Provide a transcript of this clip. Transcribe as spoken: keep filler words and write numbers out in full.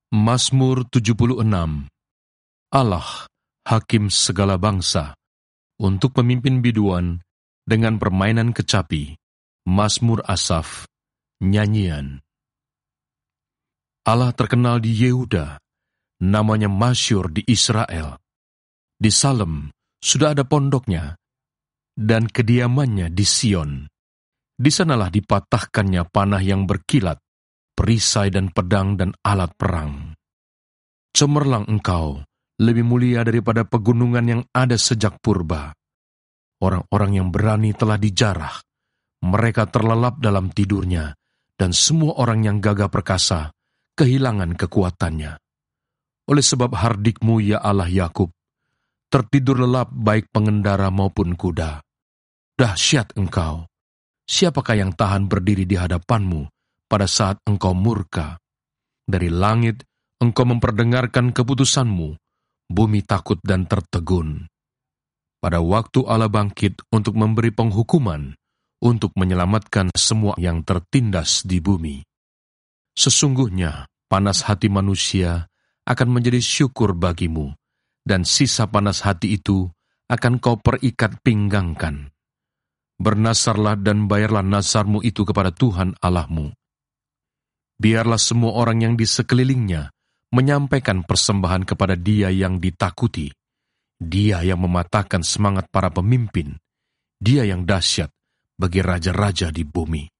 Mazmur tujuh puluh enam. Allah, Hakim segala bangsa, untuk pemimpin biduan dengan permainan kecapi, Mazmur Asaf, nyanyian. Allah terkenal di Yehuda, namanya masyhur di Israel. Di Salem sudah ada pondoknya, dan kediamannya di Sion. Di sanalah dipatahkannya panah yang berkilat, perisai dan pedang dan alat perang. Cemerlang engkau, lebih mulia daripada pegunungan yang ada sejak purba. Orang-orang yang berani telah dijarah, mereka terlelap dalam tidurnya, dan semua orang yang gagah perkasa kehilangan kekuatannya. Oleh sebab hardikmu, ya Allah Yakub, tertidur lelap baik pengendara maupun kuda. Dahsyat engkau, siapakah yang tahan berdiri di hadapanmu pada saat engkau murka? Dari langit engkau memperdengarkan keputusanmu, bumi takut dan tertegun. Pada waktu Allah bangkit untuk memberi penghukuman, untuk menyelamatkan semua yang tertindas di bumi. Sesungguhnya panas hati manusia akan menjadi syukur bagimu, dan sisa panas hati itu akan kau perikat pinggangkan. Bernasarlah dan bayarlah nasarmu itu kepada Tuhan Allahmu. Biarlah semua orang yang di sekelilingnya menyampaikan persembahan kepada Dia yang ditakuti, Dia yang mematahkan semangat para pemimpin, Dia yang dahsyat bagi raja-raja di bumi.